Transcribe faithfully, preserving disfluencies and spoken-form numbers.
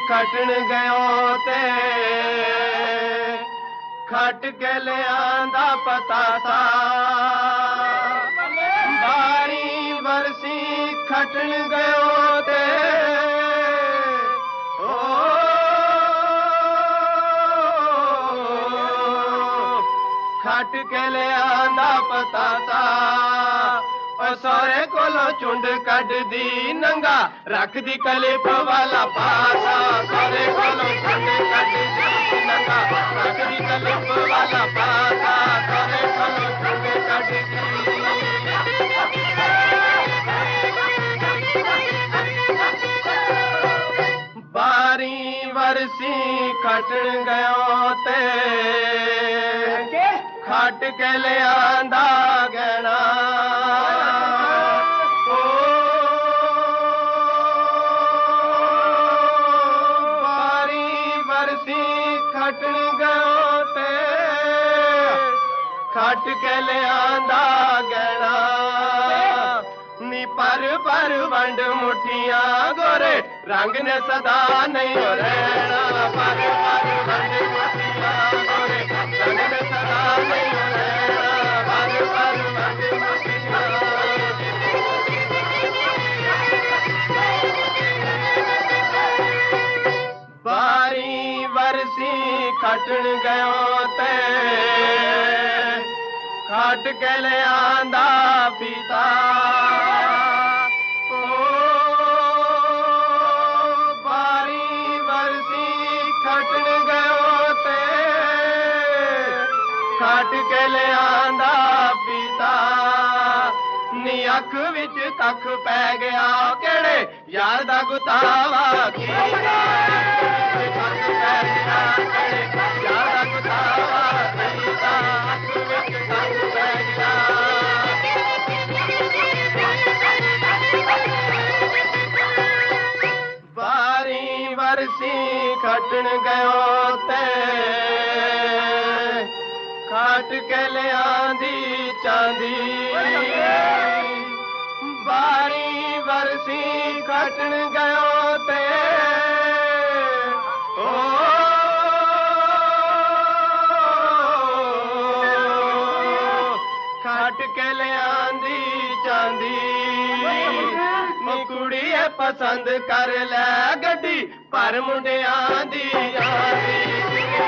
खटन गयो ते खट के लियांदा पतासा बारी बरसी खटन गयो ते ओ खट के लियांदा पतासा सोरे कोलो चुंड कट दी नंगा रख दी कलिप वाला पासा सोरे कोलो चुंड कट दी नंगा रख दी कलिप वाला पासा सोरे कोलो चुंड कट दी बारी वरसी खटन गयो ते खट के लियांदा गहना खटन गयो ते खट के लियांदा गहना नी पर पर वंड मुठियां गोरे रंग ने सदा नहीं हो रहना पर पर वंड मुठियां गोरे रंग ने सदा नहीं हो रहना पर पर वंड मुठियां बारी वरसी खटन गयो ते खट के लियांदा पीता ओ बारी वरसी खटन गयो ते खट के लियांदा पीता नी अख विच कख पै गया केड़े यार दा गुतावा कीता बारी वरसी खटन गयो ते खट के लियांदी चांदी बारी वरसी खटन गयो ते ओ खट के लियांदी चांदी कुड़िए पसंद कर लै गड्डी पर मुंडियां दी आंदी